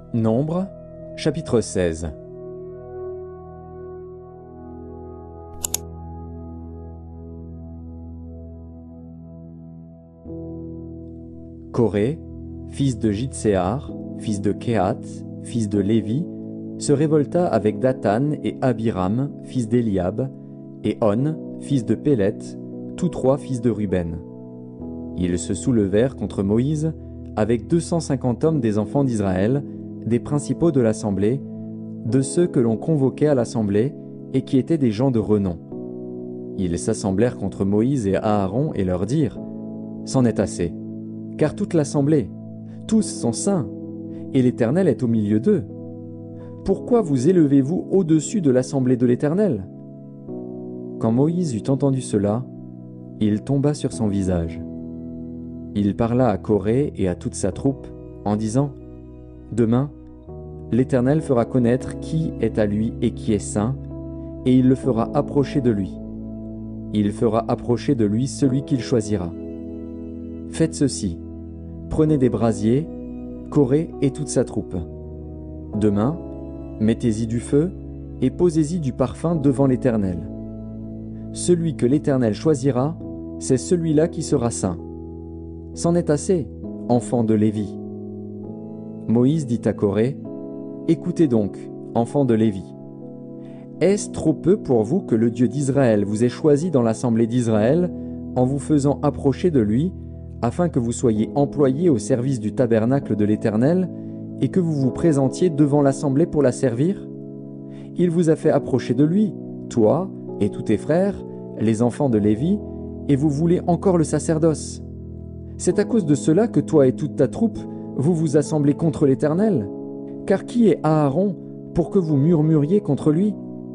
Nombre, chapitre 16. Coré, fils de Jitséar, fils de Kehat, fils de Lévi, se révolta avec Dathan et Abiram, fils d'Eliab, et On, fils de Pélet, tous trois fils de Ruben. Ils se soulevèrent contre Moïse avec 250 hommes des enfants d'Israël, des principaux de l'assemblée, de ceux que l'on convoquait à l'assemblée et qui étaient des gens de renom. Ils s'assemblèrent contre Moïse et Aaron et leur dirent : « C'en est assez, car toute l'assemblée, tous sont saints, et l'Éternel est au milieu d'eux. Pourquoi vous élevez-vous au-dessus de l'assemblée de l'Éternel » Quand Moïse eut entendu cela, il tomba sur son visage. Il parla à Coré et à toute sa troupe, en disant : « Demain, l'Éternel fera connaître qui est à lui et qui est saint, et il le fera approcher de lui. Il fera approcher de lui celui qu'il choisira. Faites ceci, prenez des brasiers, Coré et toute sa troupe. Demain, mettez-y du feu et posez-y du parfum devant l'Éternel. Celui que l'Éternel choisira, c'est celui-là qui sera saint. C'en est assez, enfants de Lévi. » Moïse dit à Coré : « Écoutez donc, enfants de Lévi. Est-ce trop peu pour vous que le Dieu d'Israël vous ait choisi dans l'assemblée d'Israël en vous faisant approcher de lui, afin que vous soyez employés au service du tabernacle de l'Éternel et que vous vous présentiez devant l'assemblée pour la servir ? Il vous a fait approcher de lui, toi et tous tes frères, les enfants de Lévi, et vous voulez encore le sacerdoce. C'est à cause de cela que toi et toute ta troupe, vous vous assemblez contre l'Éternel. Car qui est Aaron pour que vous murmuriez contre lui ? »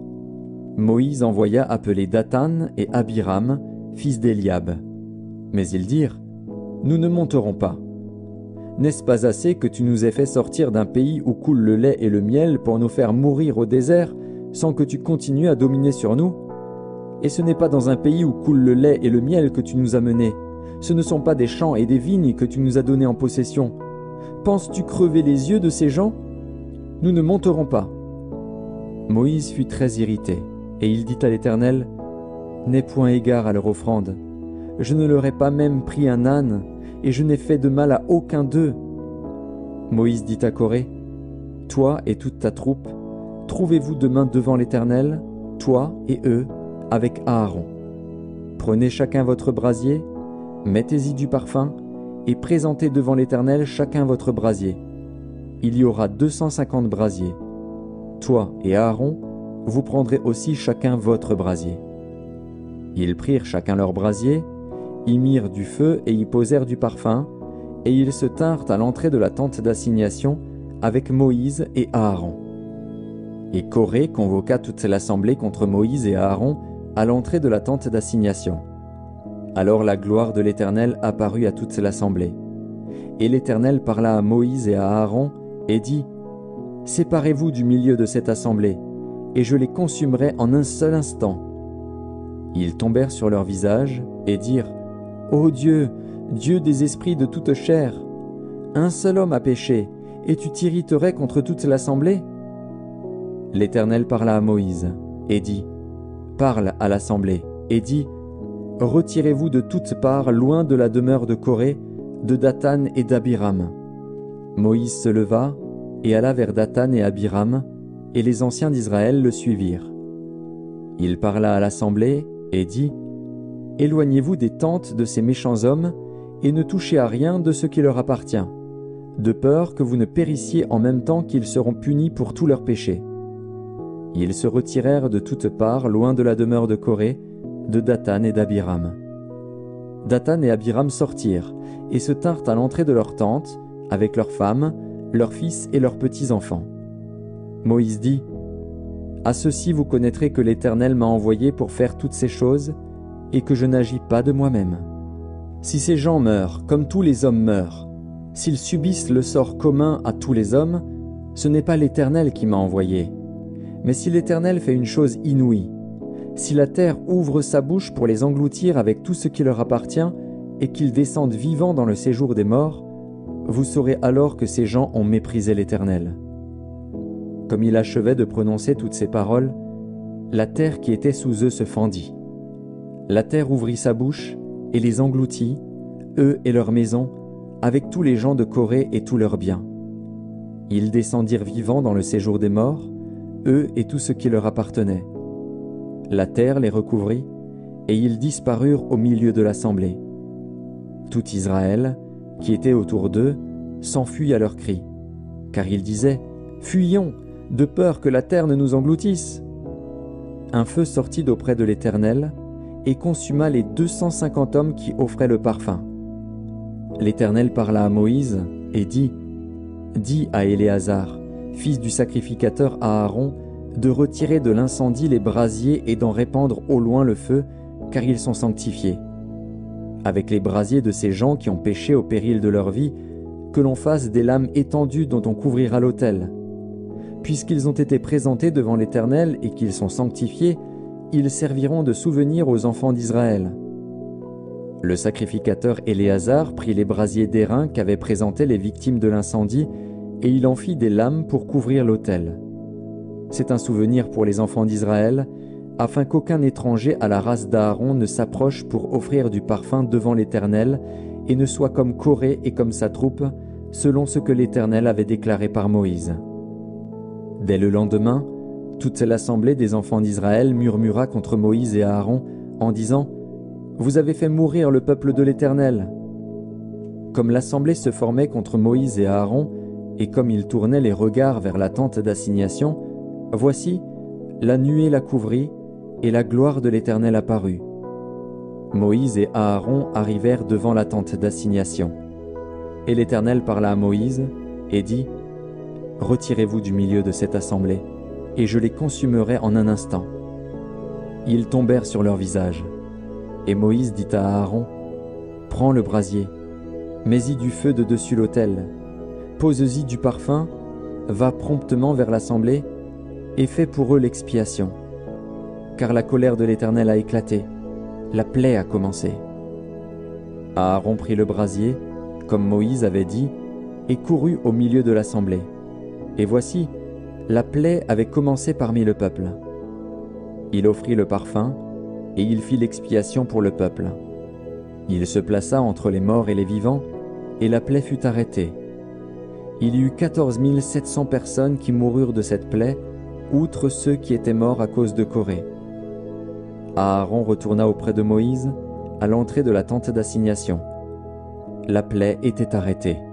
Moïse envoya appeler Dathan et Abiram, fils d'Eliab. Mais ils dirent : « Nous ne monterons pas. N'est-ce pas assez que tu nous aies fait sortir d'un pays où coule le lait et le miel pour nous faire mourir au désert sans que tu continues à dominer sur nous ? Et ce n'est pas dans un pays où coule le lait et le miel que tu nous as menés. Ce ne sont pas des champs et des vignes que tu nous as donnés en possession. Penses-tu crever les yeux de ces gens ? Nous ne monterons pas. » Moïse fut très irrité, et il dit à l'Éternel : « N'aie point égard à leur offrande. Je ne leur ai pas même pris un âne, et je n'ai fait de mal à aucun d'eux. » Moïse dit à Coré : « Toi et toute ta troupe, trouvez-vous demain devant l'Éternel, toi et eux, avec Aaron. Prenez chacun votre brasier, mettez-y du parfum, et présentez devant l'Éternel chacun votre brasier. Il y aura 250 brasiers. Toi et Aaron, vous prendrez aussi chacun votre brasier. » Ils prirent chacun leur brasier, y mirent du feu et y posèrent du parfum, et ils se tinrent à l'entrée de la tente d'assignation avec Moïse et Aaron. Et Coré convoqua toute l'assemblée contre Moïse et Aaron à l'entrée de la tente d'assignation. Alors la gloire de l'Éternel apparut à toute l'assemblée. Et l'Éternel parla à Moïse et à Aaron et dit : « Séparez-vous du milieu de cette assemblée, et je les consumerai en un seul instant. » Ils tombèrent sur leur visage et dirent : « Ô Dieu, Dieu des esprits de toute chair, un seul homme a péché, et tu t'irriterais contre toute l'assemblée ? » L'Éternel parla à Moïse et dit : « Parle à l'assemblée et dis : retirez-vous de toutes parts loin de la demeure de Coré, de Dathan et d'Abiram. » Moïse se leva et alla vers Dathan et Abiram, et les anciens d'Israël le suivirent. Il parla à l'assemblée et dit : « Éloignez-vous des tentes de ces méchants hommes, et ne touchez à rien de ce qui leur appartient, de peur que vous ne périssiez en même temps qu'ils seront punis pour tous leurs péchés. » Ils se retirèrent de toutes parts loin de la demeure de Coré, de Dathan et d'Abiram. Dathan et Abiram sortirent et se tinrent à l'entrée de leur tente, avec leurs femmes, leurs fils et leurs petits-enfants. Moïse dit : « À ceci vous connaîtrez que l'Éternel m'a envoyé pour faire toutes ces choses, et que je n'agis pas de moi-même. Si ces gens meurent comme tous les hommes meurent, s'ils subissent le sort commun à tous les hommes, ce n'est pas l'Éternel qui m'a envoyé. Mais si l'Éternel fait une chose inouïe, si la terre ouvre sa bouche pour les engloutir avec tout ce qui leur appartient, et qu'ils descendent vivants dans le séjour des morts, vous saurez alors que ces gens ont méprisé l'Éternel. Comme il achevait de prononcer toutes ces paroles, la terre qui était sous eux se fendit. La terre ouvrit sa bouche et les engloutit, eux et leurs maisons, avec tous les gens de Corée et tous leurs biens. Ils descendirent vivants dans le séjour des morts, eux et tout ce qui leur appartenait. La terre les recouvrit, et ils disparurent au milieu de l'assemblée. Tout Israël, qui était autour d'eux, s'enfuit à leurs cris, car ils disaient « Fuyons, de peur que la terre ne nous engloutisse !» Un feu sortit d'auprès de l'Éternel, et consuma les 250 hommes qui offraient le parfum. L'Éternel parla à Moïse, et dit « Dis à Éléazar, fils du sacrificateur Aaron, de retirer de l'incendie les brasiers et d'en répandre au loin le feu, car ils sont sanctifiés. Avec les brasiers de ces gens qui ont péché au péril de leur vie, que l'on fasse des lames étendues dont on couvrira l'autel. Puisqu'ils ont été présentés devant l'Éternel et qu'ils sont sanctifiés, ils serviront de souvenir aux enfants d'Israël. » Le sacrificateur Éléazar prit les brasiers d'airain qu'avaient présentés les victimes de l'incendie, et il en fit des lames pour couvrir l'autel. C'est un souvenir pour les enfants d'Israël, afin qu'aucun étranger à la race d'Aaron ne s'approche pour offrir du parfum devant l'Éternel, et ne soit comme Corée et comme sa troupe, selon ce que l'Éternel avait déclaré par Moïse. Dès le lendemain, toute l'assemblée des enfants d'Israël murmura contre Moïse et Aaron en disant « Vous avez fait mourir le peuple de l'Éternel. » Comme l'assemblée se formait contre Moïse et Aaron, et comme ils tournaient les regards vers la tente d'assignation, voici, la nuée la couvrit, et la gloire de l'Éternel apparut. Moïse et Aaron arrivèrent devant la tente d'assignation. Et l'Éternel parla à Moïse, et dit « Retirez-vous du milieu de cette assemblée, et je les consumerai en un instant. » Ils tombèrent sur leur visage. Et Moïse dit à Aaron, « Prends le brasier, mets-y du feu de dessus l'autel, pose-y du parfum, va promptement vers l'assemblée, et fais pour eux l'expiation. Car la colère de l'Éternel a éclaté, la plaie a commencé. » Aaron prit le brasier, comme Moïse avait dit, et courut au milieu de l'assemblée. Et voici, la plaie avait commencé parmi le peuple. Il offrit le parfum, et il fit l'expiation pour le peuple. Il se plaça entre les morts et les vivants, et la plaie fut arrêtée. Il y eut 14 700 personnes qui moururent de cette plaie, outre ceux qui étaient morts à cause de Corée. Aaron retourna auprès de Moïse, à l'entrée de la tente d'assignation. La plaie était arrêtée.